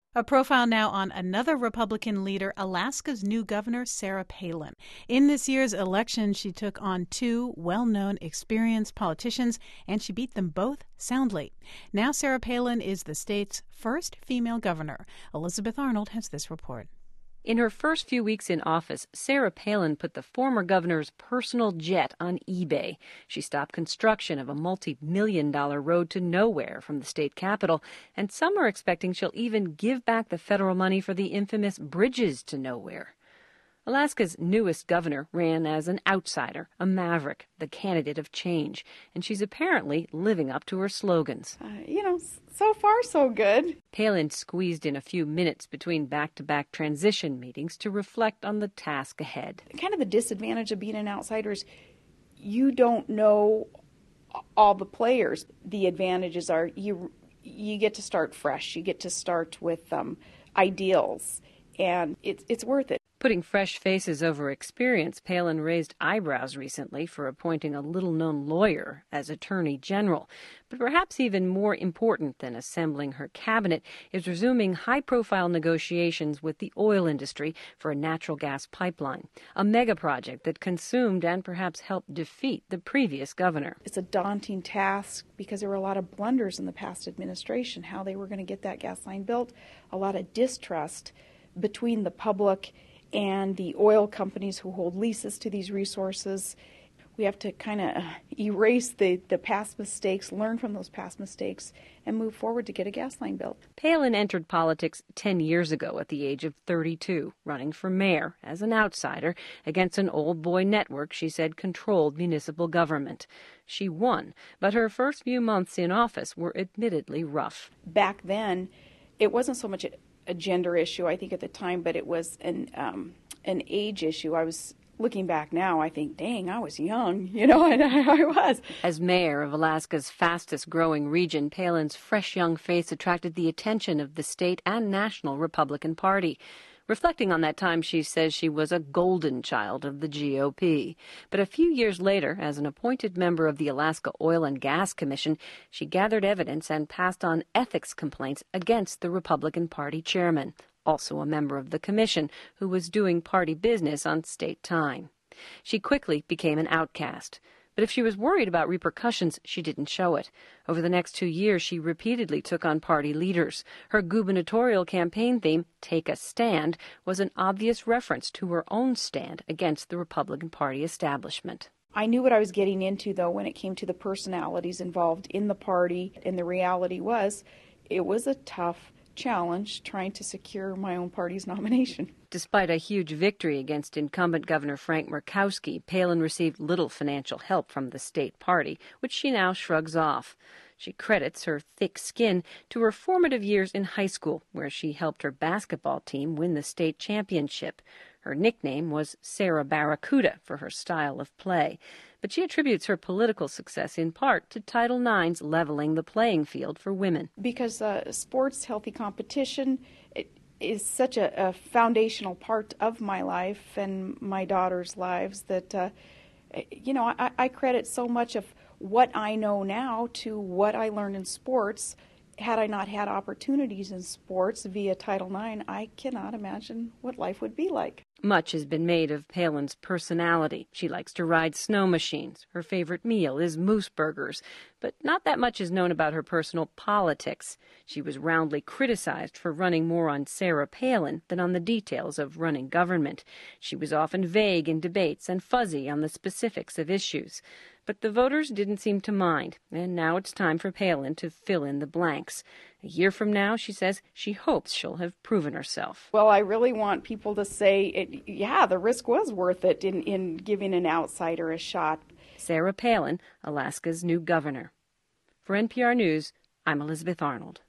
A profile now on another Republican leader, Alaska's new governor, Sarah Palin. In this year's election, she took on two well-known, experienced politicians, and she beat them both soundly. Now Sarah Palin is the state's first female governor. Elizabeth Arnold has this report. In her first few weeks in office, Sarah Palin put the former governor's personal jet on eBay. She stopped construction of a multi-million-dollar road to nowhere from the state capital, and some are expecting she'll even give back the federal money for the infamous bridges to nowhere. Alaska's newest governor ran as an outsider, a maverick, the candidate of change, and she's apparently living up to her slogans. So far so good. Palin squeezed in a few minutes between back-to-back transition meetings to reflect on the task ahead. Kind of the disadvantage of being an outsider is you don't know all the players. The advantages are you get to start fresh. You get to start with ideals, and it's worth it. Putting fresh faces over experience, Palin raised eyebrows recently for appointing a little-known lawyer as Attorney General. But perhaps even more important than assembling her cabinet is resuming high-profile negotiations with the oil industry for a natural gas pipeline, a mega project that consumed and perhaps helped defeat the previous governor. It's a daunting task because there were a lot of blunders in the past administration, how they were going to get that gas line built, a lot of distrust between the public and the oil companies who hold leases to these resources. We have to kind of erase the past mistakes, learn from those past mistakes, and move forward to get a gas line built. Palin entered politics 10 years ago at the age of 32, running for mayor as an outsider against an old boy network she said controlled municipal government. She won, but her first few months in office were admittedly rough. Back then, it wasn't so much a gender issue, I think, at the time, but it was an age issue. I was looking back now, I think, dang, I was young, and I was. As mayor of Alaska's fastest-growing region, Palin's fresh young face attracted the attention of the state and national Republican Party. Reflecting on that time, she says she was a golden child of the GOP. But a few years later, as an appointed member of the Alaska Oil and Gas Commission, she gathered evidence and passed on ethics complaints against the Republican Party chairman, also a member of the commission, who was doing party business on state time. She quickly became an outcast. But if she was worried about repercussions, she didn't show it. Over the next 2 years, she repeatedly took on party leaders. Her gubernatorial campaign theme, Take a Stand, was an obvious reference to her own stand against the Republican Party establishment. I knew what I was getting into, though, when it came to the personalities involved in the party, and the reality was it was a tough challenge trying to secure my own party's nomination. Despite a huge victory against incumbent Governor Frank Murkowski, Palin received little financial help from the state party, which she now shrugs off. She credits her thick skin to her formative years in high school, where she helped her basketball team win the state championship. Her nickname was Sarah Barracuda for her style of play. But she attributes her political success in part to Title IX's leveling the playing field for women. Because sports, healthy competition, is such a foundational part of my life and my daughter's lives that, I credit so much of what I know now to what I learned in sports. Had I not had opportunities in sports via Title IX, I cannot imagine what life would be like. Much has been made of Palin's personality. She likes to ride snow machines. Her favorite meal is moose burgers. But not that much is known about her personal politics. She was roundly criticized for running more on Sarah Palin than on the details of running government. She was often vague in debates and fuzzy on the specifics of issues. But the voters didn't seem to mind, and now it's time for Palin to fill in the blanks. A year from now, she says she hopes she'll have proven herself. Well, I really want people to say, the risk was worth it in giving an outsider a shot. Sarah Palin, Alaska's new governor. For NPR News, I'm Elizabeth Arnold.